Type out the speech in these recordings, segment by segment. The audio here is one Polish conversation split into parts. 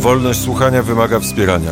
Wolność słuchania wymaga wspierania.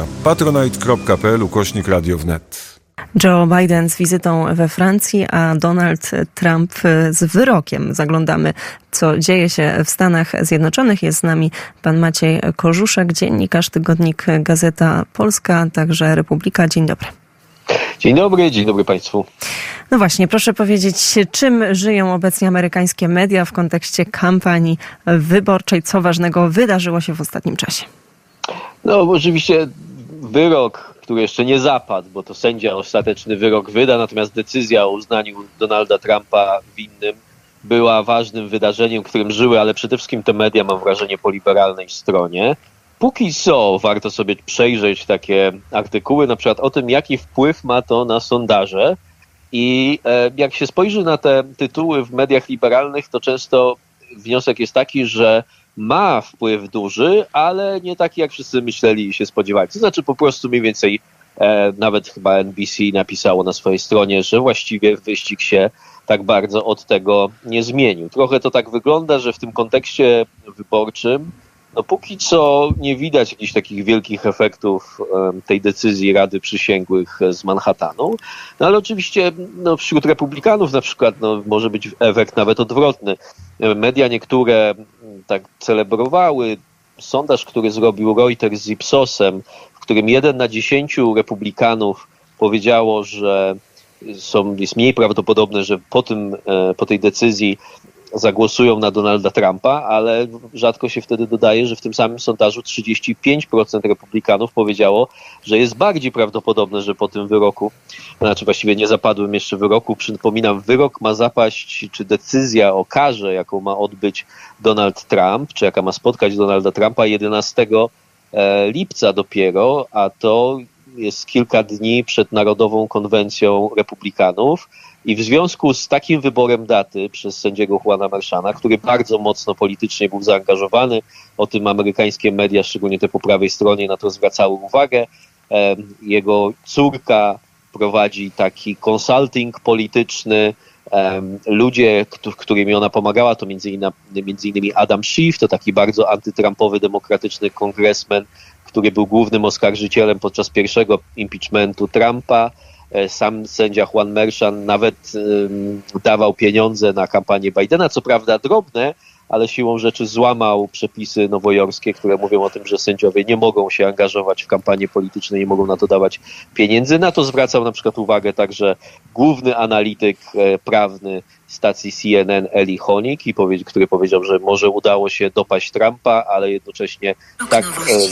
patronite.pl/Radio wnet. Joe Biden z wizytą we Francji, a Donald Trump z wyrokiem. Zaglądamy, co dzieje się w Stanach Zjednoczonych. Jest z nami pan Maciej Korzuszek, dziennikarz, tygodnik Gazeta Polska, także Republika. Dzień dobry. Dzień dobry Państwu. No właśnie, proszę powiedzieć, czym żyją obecnie amerykańskie media w kontekście kampanii wyborczej? Co ważnego wydarzyło się w ostatnim czasie? No oczywiście wyrok, który jeszcze nie zapadł, bo to sędzia ostateczny wyrok wyda, natomiast decyzja o uznaniu Donalda Trumpa winnym była ważnym wydarzeniem, którym żyły, ale przede wszystkim te media, mam wrażenie, po liberalnej stronie. Póki co warto sobie przejrzeć takie artykuły, na przykład o tym, jaki wpływ ma to na sondaże. I jak się spojrzy na te tytuły w mediach liberalnych, to często wniosek jest taki, że ma wpływ duży, ale nie taki, jak wszyscy myśleli i się spodziewali. To znaczy po prostu mniej więcej, nawet chyba NBC napisało na swojej stronie, że właściwie wyścig się tak bardzo od tego nie zmienił. Trochę to tak wygląda, że w tym kontekście wyborczym no póki co nie widać jakichś takich wielkich efektów tej decyzji Rady Przysięgłych z Manhattanu, no ale oczywiście no, wśród republikanów na przykład no, może być efekt nawet odwrotny. Media niektóre tak celebrowały sondaż, który zrobił Reuters z Ipsosem, w którym 1 na 10 republikanów powiedziało, że jest mniej prawdopodobne, że po tej decyzji zagłosują na Donalda Trumpa, ale rzadko się wtedy dodaje, że w tym samym sondażu 35% republikanów powiedziało, że jest bardziej prawdopodobne, że po tym wyroku, znaczy właściwie nie zapadłym jeszcze wyroku, przypominam, wyrok ma zapaść, czy decyzja o karze, jaką ma odbyć Donald Trump, czy jaka ma spotkać Donalda Trumpa 11 lipca dopiero, a to jest kilka dni przed Narodową Konwencją Republikanów. I w związku z takim wyborem daty przez sędziego Juana Merchana, który bardzo mocno politycznie był zaangażowany, o tym amerykańskie media, szczególnie te po prawej stronie, na to zwracały uwagę. Jego córka prowadzi taki consulting polityczny. Ludzie, którymi ona pomagała, to między innymi Adam Schiff, to taki bardzo antytrumpowy, demokratyczny kongresmen, który był głównym oskarżycielem podczas pierwszego impeachmentu Trumpa. Sam sędzia Juan Merchan nawet dawał pieniądze na kampanię Bidena, co prawda drobne, ale siłą rzeczy złamał przepisy nowojorskie, które mówią o tym, że sędziowie nie mogą się angażować w kampanie polityczne, nie mogą na to dawać pieniędzy. Na to zwracał na przykład uwagę także główny analityk prawny stacji CNN Eli Honig, który powiedział, że może udało się dopaść Trumpa, ale jednocześnie tak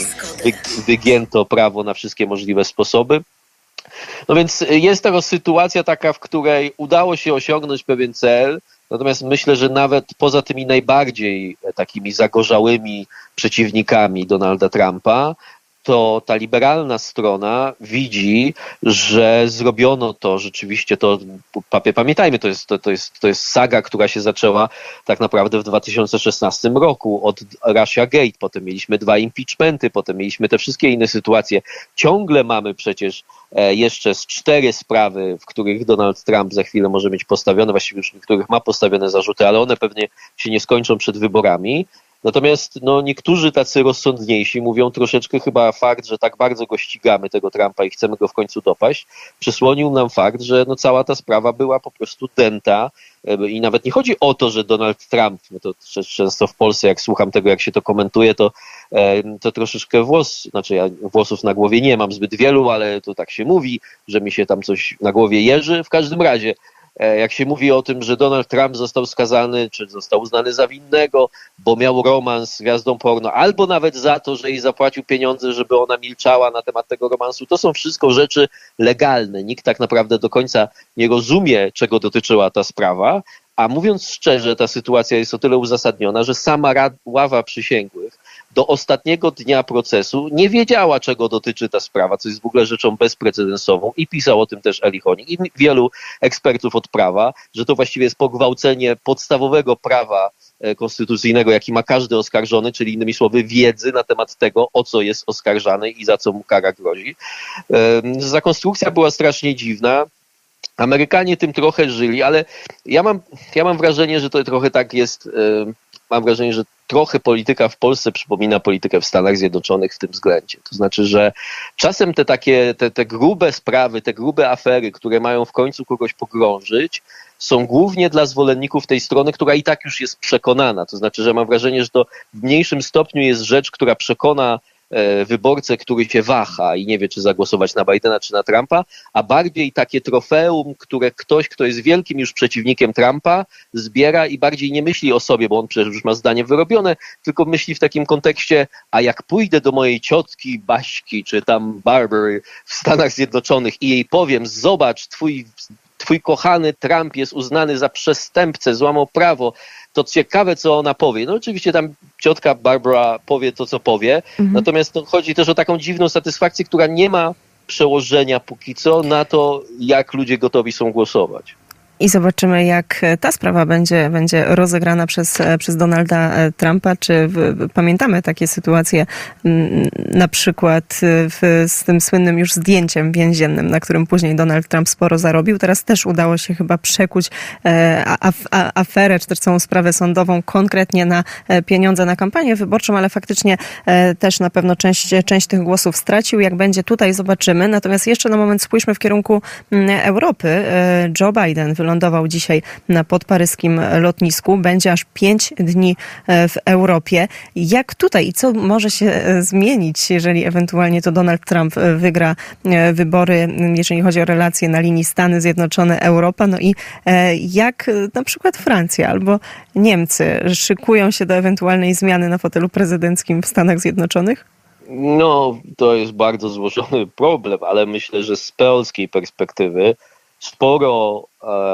wygięto prawo na wszystkie możliwe sposoby. No więc jest teraz sytuacja taka, w której udało się osiągnąć pewien cel, natomiast myślę, że nawet poza tymi najbardziej takimi zagorzałymi przeciwnikami Donalda Trumpa, to ta liberalna strona widzi, że zrobiono to rzeczywiście, pamiętajmy, to jest saga, która się zaczęła tak naprawdę w 2016 roku od Russia Gate, potem mieliśmy 2 impeachmenty, potem mieliśmy te wszystkie inne sytuacje. Ciągle mamy przecież jeszcze z 4 sprawy, w których Donald Trump za chwilę może mieć postawione, właściwie już w których ma postawione zarzuty, ale one pewnie się nie skończą przed wyborami. Natomiast no, niektórzy tacy rozsądniejsi mówią troszeczkę chyba fakt, że tak bardzo go ścigamy, tego Trumpa, i chcemy go w końcu dopaść, przysłonił nam fakt, że no, cała ta sprawa była po prostu dęta i nawet nie chodzi o to, że Donald Trump, no to często w Polsce jak słucham tego, jak się to komentuje, to troszeczkę ja włosów na głowie nie mam zbyt wielu, ale to tak się mówi, że mi się tam coś na głowie jeży. W każdym razie jak się mówi o tym, że Donald Trump został skazany, czy został uznany za winnego, bo miał romans z gwiazdą porno, albo nawet za to, że jej zapłacił pieniądze, żeby ona milczała na temat tego romansu, to są wszystko rzeczy legalne. Nikt tak naprawdę do końca nie rozumie, czego dotyczyła ta sprawa, a mówiąc szczerze, ta sytuacja jest o tyle uzasadniona, że sama ława przysięgłych do ostatniego dnia procesu nie wiedziała, czego dotyczy ta sprawa, co jest w ogóle rzeczą bezprecedensową, i pisał o tym też Eli Honig i wielu ekspertów od prawa, że to właściwie jest pogwałcenie podstawowego prawa konstytucyjnego, jaki ma każdy oskarżony, czyli innymi słowy wiedzy na temat tego, o co jest oskarżany i za co mu kara grozi. Ta konstrukcja była strasznie dziwna. Amerykanie tym trochę żyli, ale ja mam wrażenie, że to trochę tak jest. mam wrażenie, że trochę polityka w Polsce przypomina politykę w Stanach Zjednoczonych w tym względzie. To znaczy, że czasem te grube sprawy, te grube afery, które mają w końcu kogoś pogrążyć, są głównie dla zwolenników tej strony, która i tak już jest przekonana. To znaczy, że mam wrażenie, że to w mniejszym stopniu jest rzecz, która przekona wyborcę, który się waha i nie wie, czy zagłosować na Bidena, czy na Trumpa, a bardziej takie trofeum, które ktoś, kto jest wielkim już przeciwnikiem Trumpa, zbiera i bardziej nie myśli o sobie, bo on przecież już ma zdanie wyrobione, tylko myśli w takim kontekście, a jak pójdę do mojej ciotki Baśki, czy tam Barbary w Stanach Zjednoczonych i jej powiem, zobacz, twój kochany Trump jest uznany za przestępcę, złamał prawo, to ciekawe, co ona powie. No oczywiście tam ciotka Barbara powie to, co powie, natomiast chodzi też o taką dziwną satysfakcję, która nie ma przełożenia póki co na to, jak ludzie gotowi są głosować. I zobaczymy, jak ta sprawa będzie rozegrana przez Donalda Trumpa. Czy pamiętamy takie sytuacje, na przykład z tym słynnym już zdjęciem więziennym, na którym później Donald Trump sporo zarobił. Teraz też udało się chyba przekuć aferę, czy też całą sprawę sądową konkretnie na pieniądze na kampanię wyborczą, ale faktycznie też na pewno część tych głosów stracił. Jak będzie tutaj, zobaczymy. Natomiast jeszcze na moment spójrzmy w kierunku Europy. Joe Biden wylądował dzisiaj na podparyskim lotnisku. Będzie aż 5 dni w Europie. Jak tutaj i co może się zmienić, jeżeli ewentualnie to Donald Trump wygra wybory, jeżeli chodzi o relacje na linii Stany Zjednoczone-Europa? No i jak na przykład Francja albo Niemcy szykują się do ewentualnej zmiany na fotelu prezydenckim w Stanach Zjednoczonych? No, to jest bardzo złożony problem, ale myślę, że z polskiej perspektywy sporo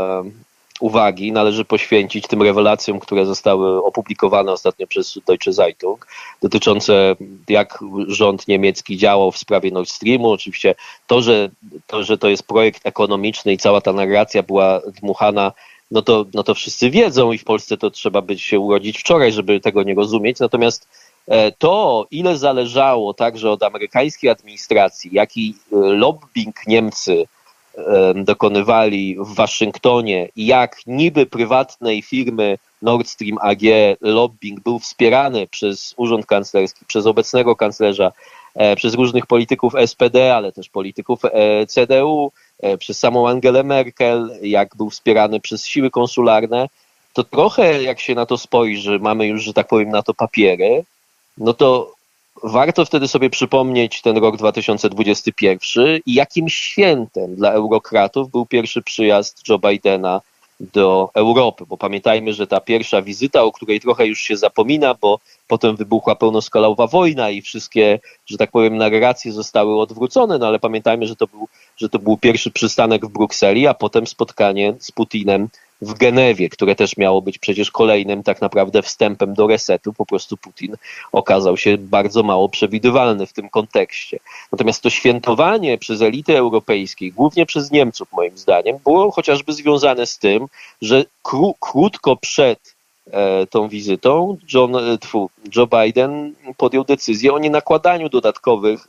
uwagi należy poświęcić tym rewelacjom, które zostały opublikowane ostatnio przez Deutsche Zeitung, dotyczące jak rząd niemiecki działał w sprawie Nord Streamu. Oczywiście że to jest projekt ekonomiczny i cała ta narracja była dmuchana, no to wszyscy wiedzą i w Polsce to trzeba się urodzić wczoraj, żeby tego nie rozumieć. Natomiast to, ile zależało także od amerykańskiej administracji, jaki lobbying Niemcy dokonywali w Waszyngtonie i jak niby prywatnej firmy Nord Stream AG lobbying był wspierany przez Urząd Kanclerski, przez obecnego kanclerza, przez różnych polityków SPD, ale też polityków CDU, przez samą Angelę Merkel, jak był wspierany przez siły konsularne, to trochę jak się na to spojrzy, mamy już, że tak powiem, na to papiery, no to warto wtedy sobie przypomnieć ten rok 2021 i jakim świętem dla eurokratów był pierwszy przyjazd Joe Bidena do Europy, bo pamiętajmy, że ta pierwsza wizyta, o której trochę już się zapomina, bo potem wybuchła pełnoskalowa wojna i wszystkie, że tak powiem, narracje zostały odwrócone, no ale pamiętajmy, że to był pierwszy przystanek w Brukseli, a potem spotkanie z Putinem w Genewie, które też miało być przecież kolejnym tak naprawdę wstępem do resetu. Po prostu Putin okazał się bardzo mało przewidywalny w tym kontekście. Natomiast to świętowanie przez elity europejskiej, głównie przez Niemców moim zdaniem, było chociażby związane z tym, że krótko przed tą wizytą Joe Biden podjął decyzję o nienakładaniu dodatkowych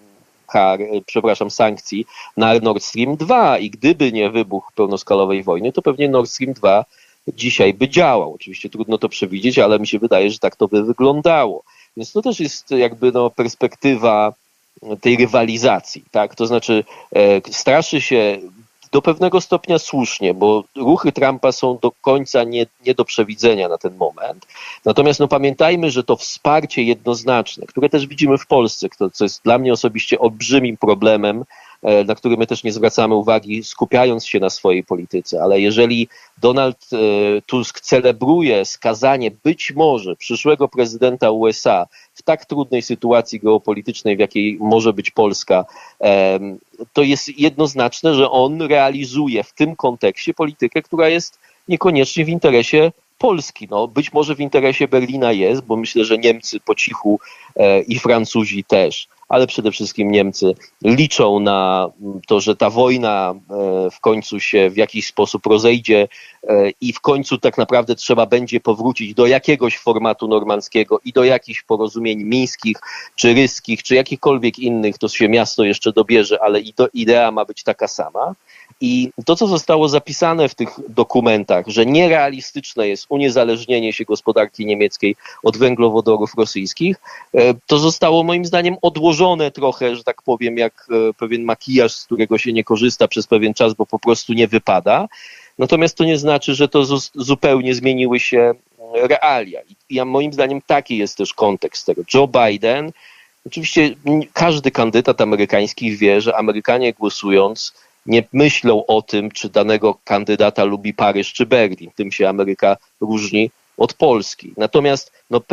sankcji na Nord Stream 2 i gdyby nie wybuch pełnoskalowej wojny, to pewnie Nord Stream 2 dzisiaj by działał. Oczywiście trudno to przewidzieć, ale mi się wydaje, że tak to by wyglądało. Więc to też jest jakby perspektywa tej rywalizacji, tak? To znaczy straszy się do pewnego stopnia słusznie, bo ruchy Trumpa są do końca nie do przewidzenia na ten moment. Natomiast pamiętajmy, że to wsparcie jednoznaczne, które też widzimy w Polsce, co jest dla mnie osobiście olbrzymim problemem, na który my też nie zwracamy uwagi, skupiając się na swojej polityce. Ale jeżeli Donald Tusk celebruje skazanie być może przyszłego prezydenta USA w tak trudnej sytuacji geopolitycznej, w jakiej może być Polska, to jest jednoznaczne, że on realizuje w tym kontekście politykę, która jest niekoniecznie w interesie Polski. Być może w interesie Berlina jest, bo myślę, że Niemcy po cichu i Francuzi też, ale przede wszystkim Niemcy liczą na to, że ta wojna w końcu się w jakiś sposób rozejdzie i w końcu tak naprawdę trzeba będzie powrócić do jakiegoś formatu normandzkiego i do jakichś porozumień mińskich, czy ryskich, czy jakichkolwiek innych, to się miasto jeszcze dobierze, ale idea ma być taka sama. I to, co zostało zapisane w tych dokumentach, że nierealistyczne jest uniezależnienie się gospodarki niemieckiej od węglowodorów rosyjskich, to zostało moim zdaniem odłożone trochę, że tak powiem, jak pewien makijaż, z którego się nie korzysta przez pewien czas, bo po prostu nie wypada. Natomiast to nie znaczy, że to zupełnie zmieniły się realia. I moim zdaniem taki jest też kontekst tego. Joe Biden, oczywiście każdy kandydat amerykański wie, że Amerykanie głosując nie myślą o tym, czy danego kandydata lubi Paryż czy Berlin. Tym się Ameryka różni od Polski. Natomiast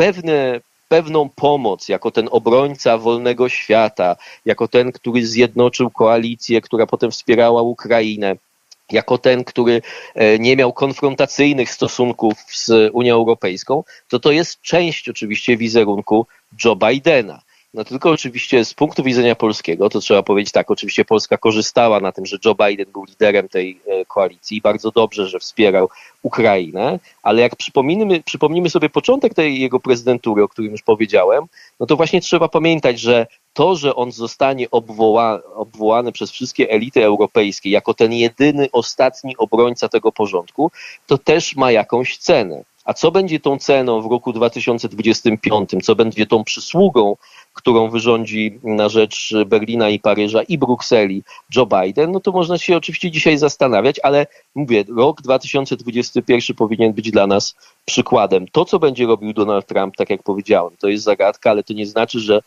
pewną pomoc jako ten obrońca wolnego świata, jako ten, który zjednoczył koalicję, która potem wspierała Ukrainę, jako ten, który nie miał konfrontacyjnych stosunków z Unią Europejską, to jest część oczywiście wizerunku Joe Bidena. No tylko oczywiście z punktu widzenia polskiego, to trzeba powiedzieć tak, oczywiście Polska korzystała na tym, że Joe Biden był liderem tej koalicji i bardzo dobrze, że wspierał Ukrainę, ale jak przypomnimy sobie początek tej jego prezydentury, o którym już powiedziałem, no to właśnie trzeba pamiętać, że to, że on zostanie obwołany przez wszystkie elity europejskie jako ten jedyny, ostatni obrońca tego porządku, to też ma jakąś cenę. A co będzie tą ceną w roku 2025? Co będzie tą przysługą, którą wyrządzi na rzecz Berlina i Paryża i Brukseli Joe Biden? No to można się oczywiście dzisiaj zastanawiać, ale mówię, rok 2021 powinien być dla nas przykładem. To, co będzie robił Donald Trump, tak jak powiedziałem, to jest zagadka, ale to nie znaczy, że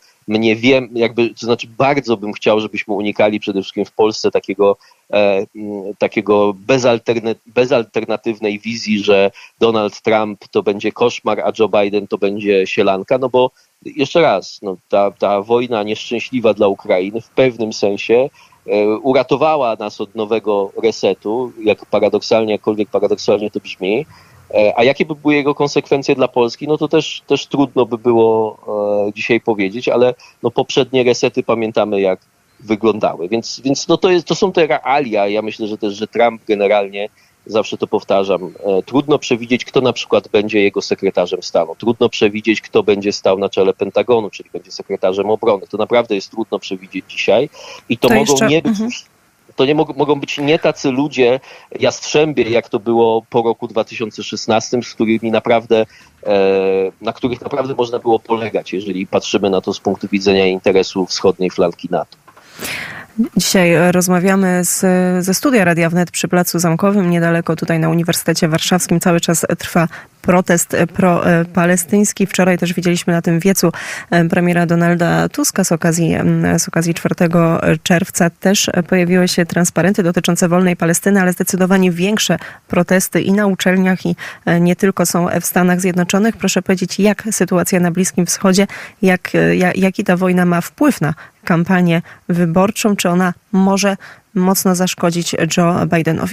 to znaczy bardzo bym chciał, żebyśmy unikali przede wszystkim w Polsce takiego bezalternatywnej wizji, że Donald Trump to będzie koszmar, a Joe Biden to będzie sielanka, no bo jeszcze raz, no, ta wojna nieszczęśliwa dla Ukrainy w pewnym sensie uratowała nas od nowego resetu, jakkolwiek paradoksalnie to brzmi. A jakie by były jego konsekwencje dla Polski, no to też trudno by było dzisiaj powiedzieć, ale no poprzednie resety pamiętamy, jak wyglądały. Więc no to są te realia. Ja myślę, że też, że Trump generalnie, zawsze to powtarzam, trudno przewidzieć, kto na przykład będzie jego sekretarzem stanu. Trudno przewidzieć, kto będzie stał na czele Pentagonu, czyli będzie sekretarzem obrony. To naprawdę jest trudno przewidzieć dzisiaj i to mogą jeszcze... nie być... To nie mogą być nie tacy ludzie jastrzębie, jak to było po roku 2016, na których naprawdę można było polegać, jeżeli patrzymy na to z punktu widzenia interesu wschodniej flanki NATO. Dzisiaj rozmawiamy ze studia Radia Wnet przy Placu Zamkowym, niedaleko tutaj na Uniwersytecie Warszawskim. Cały czas trwa protest pro-palestyński. Wczoraj też widzieliśmy na tym wiecu premiera Donalda Tuska z okazji 4 czerwca. Też pojawiły się transparenty dotyczące wolnej Palestyny, ale zdecydowanie większe protesty i na uczelniach, i nie tylko są w Stanach Zjednoczonych. Proszę powiedzieć, jak sytuacja na Bliskim Wschodzie, jaki ta wojna ma wpływ na kampanię wyborczą? Czy ona może mocno zaszkodzić Joe Bidenowi?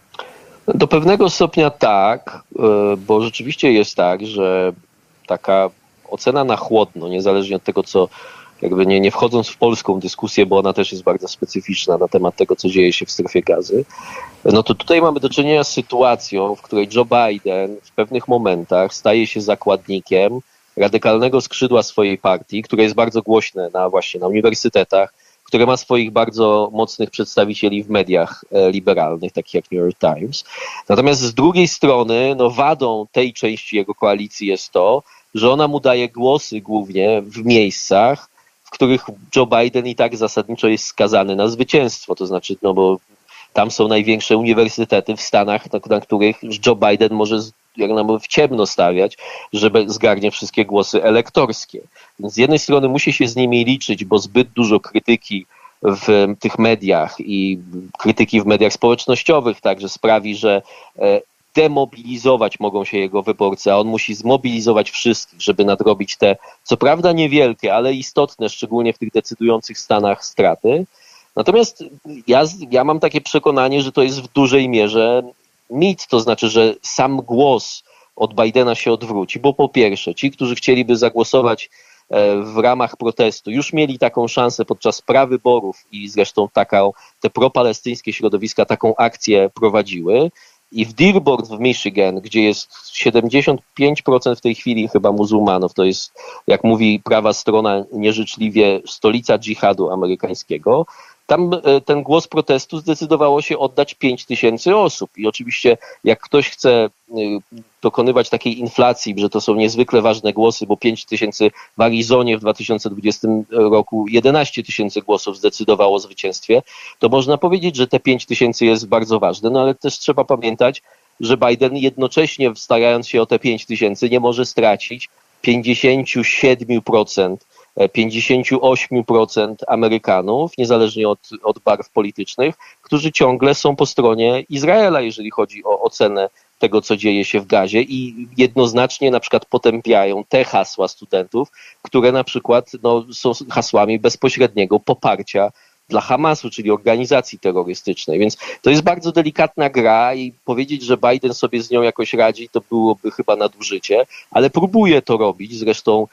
Do pewnego stopnia tak, bo rzeczywiście jest tak, że taka ocena na chłodno, niezależnie od tego, co jakby nie wchodząc w polską dyskusję, bo ona też jest bardzo specyficzna na temat tego, co dzieje się w strefie Gazy, no to tutaj mamy do czynienia z sytuacją, w której Joe Biden w pewnych momentach staje się zakładnikiem radykalnego skrzydła swojej partii, które jest bardzo głośne właśnie na uniwersytetach, które ma swoich bardzo mocnych przedstawicieli w mediach liberalnych, takich jak New York Times. Natomiast z drugiej strony, no wadą tej części jego koalicji jest to, że ona mu daje głosy głównie w miejscach, w których Joe Biden i tak zasadniczo jest skazany na zwycięstwo. To znaczy, no bo tam są największe uniwersytety w Stanach, na których Joe Biden może jak nam w ciemno stawiać, żeby zgarnie wszystkie głosy elektorskie. Więc z jednej strony musi się z nimi liczyć, bo zbyt dużo krytyki w tych mediach i krytyki w mediach społecznościowych także sprawi, że demobilizować mogą się jego wyborcy, a on musi zmobilizować wszystkich, żeby nadrobić te, co prawda niewielkie, ale istotne, szczególnie w tych decydujących stanach, straty. Natomiast ja mam takie przekonanie, że to jest w dużej mierze mit, to znaczy, że sam głos od Bidena się odwróci, bo po pierwsze, ci, którzy chcieliby zagłosować w ramach protestu, już mieli taką szansę podczas prawyborów i zresztą te propalestyńskie środowiska taką akcję prowadziły. I w Dearborn w Michigan, gdzie jest 75% w tej chwili chyba muzułmanów, to jest, jak mówi prawa strona nieżyczliwie, stolica dżihadu amerykańskiego, tam ten głos protestu zdecydowało się oddać 5 000 osób. I oczywiście jak ktoś chce dokonywać takiej inflacji, że to są niezwykle ważne głosy, bo 5 000 w Arizonie w 2020 roku 11 000 głosów zdecydowało o zwycięstwie, to można powiedzieć, że te 5 000 jest bardzo ważne, no ale też trzeba pamiętać, że Biden jednocześnie starając się o te 5 000 nie może stracić 57%, 58% Amerykanów, niezależnie od barw politycznych, którzy ciągle są po stronie Izraela, jeżeli chodzi o ocenę tego, co dzieje się w Gazie i jednoznacznie na przykład potępiają te hasła studentów, które na przykład są hasłami bezpośredniego poparcia dla Hamasu, czyli organizacji terrorystycznej. Więc to jest bardzo delikatna gra i powiedzieć, że Biden sobie z nią jakoś radzi, to byłoby chyba nadużycie, ale próbuje to robić. Zresztą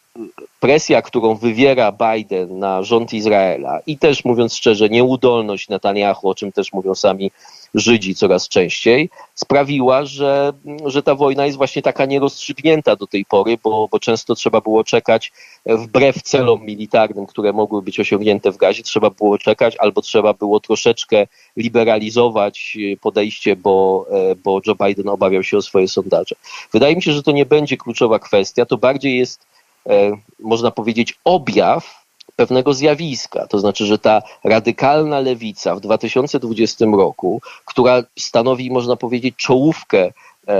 presja, którą wywiera Biden na rząd Izraela i też, mówiąc szczerze, nieudolność Netanyahu, o czym też mówią sami Żydzi coraz częściej, sprawiła, że ta wojna jest właśnie taka nierozstrzygnięta do tej pory, bo często trzeba było czekać wbrew celom militarnym, które mogły być osiągnięte w Gazie, trzeba było czekać albo trzeba było troszeczkę liberalizować podejście, bo Joe Biden obawiał się o swoje sondaże. Wydaje mi się, że to nie będzie kluczowa kwestia, to bardziej jest, można powiedzieć, objaw pewnego zjawiska. To znaczy, że ta radykalna lewica w 2020 roku, która stanowi, można powiedzieć, czołówkę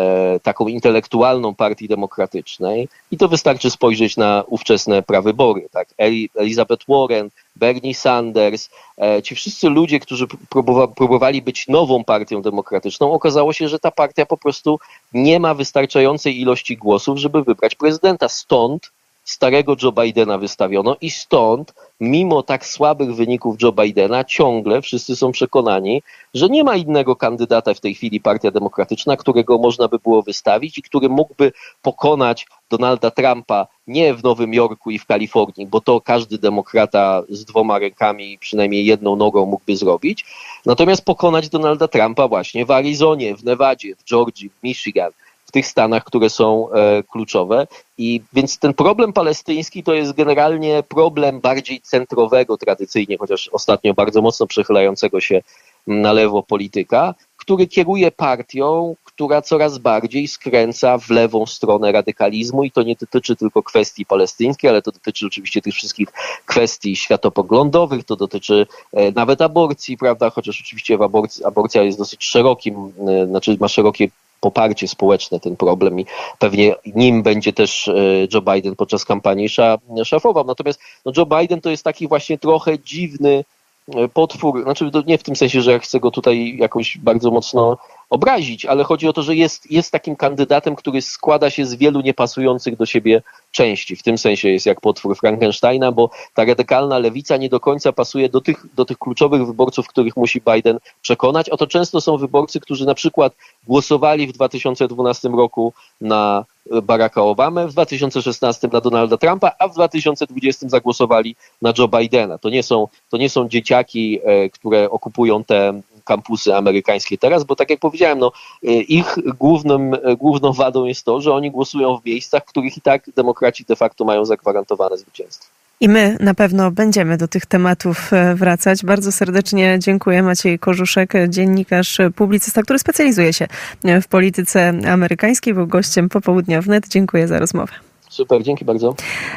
taką intelektualną Partii Demokratycznej, i to wystarczy spojrzeć na ówczesne prawybory, tak? Elizabeth Warren, Bernie Sanders, ci wszyscy ludzie, którzy próbowali być nową partią demokratyczną, okazało się, że ta partia po prostu nie ma wystarczającej ilości głosów, żeby wybrać prezydenta. Stąd starego Joe Bidena wystawiono i stąd, mimo tak słabych wyników Joe Bidena, ciągle wszyscy są przekonani, że nie ma innego kandydata w tej chwili Partia Demokratyczna, którego można by było wystawić i który mógłby pokonać Donalda Trumpa nie w Nowym Jorku i w Kalifornii, bo to każdy demokrata z 2 rękami i przynajmniej 1 nogą mógłby zrobić, natomiast pokonać Donalda Trumpa właśnie w Arizonie, w Nevadzie, w Georgii, w Michigan, w tych stanach, które są kluczowe. I więc ten problem palestyński to jest generalnie problem bardziej centrowego tradycyjnie, chociaż ostatnio bardzo mocno przechylającego się na lewo polityka, który kieruje partią, która coraz bardziej skręca w lewą stronę radykalizmu i to nie dotyczy tylko kwestii palestyńskiej, ale to dotyczy oczywiście tych wszystkich kwestii światopoglądowych, to dotyczy nawet aborcji, prawda, chociaż oczywiście aborcja jest dosyć szerokim, znaczy ma szerokie poparcie społeczne ten problem i pewnie nim będzie też Joe Biden podczas kampanii szafował. Natomiast Joe Biden to jest taki właśnie trochę dziwny potwór, znaczy nie w tym sensie, że ja chcę go tutaj jakoś bardzo mocno obrazić, ale chodzi o to, że jest takim kandydatem, który składa się z wielu niepasujących do siebie części. W tym sensie jest jak potwór Frankensteina, bo ta radykalna lewica nie do końca pasuje do tych kluczowych wyborców, których musi Biden przekonać. Oto często są wyborcy, którzy na przykład głosowali w 2012 roku na Baracka Obamę, w 2016 na Donalda Trumpa, a w 2020 zagłosowali na Joe Bidena. To nie są dzieciaki, które okupują te kampusy amerykańskie teraz, bo tak jak powiedziałem, ich główną wadą jest to, że oni głosują w miejscach, w których i tak demokraci de facto mają zagwarantowane zwycięstwo. I my na pewno będziemy do tych tematów wracać. Bardzo serdecznie dziękuję. Maciej Korzuszek, dziennikarz, publicysta, który specjalizuje się w polityce amerykańskiej, był gościem Popołudnia Wnet. Dziękuję za rozmowę. Super, dzięki bardzo.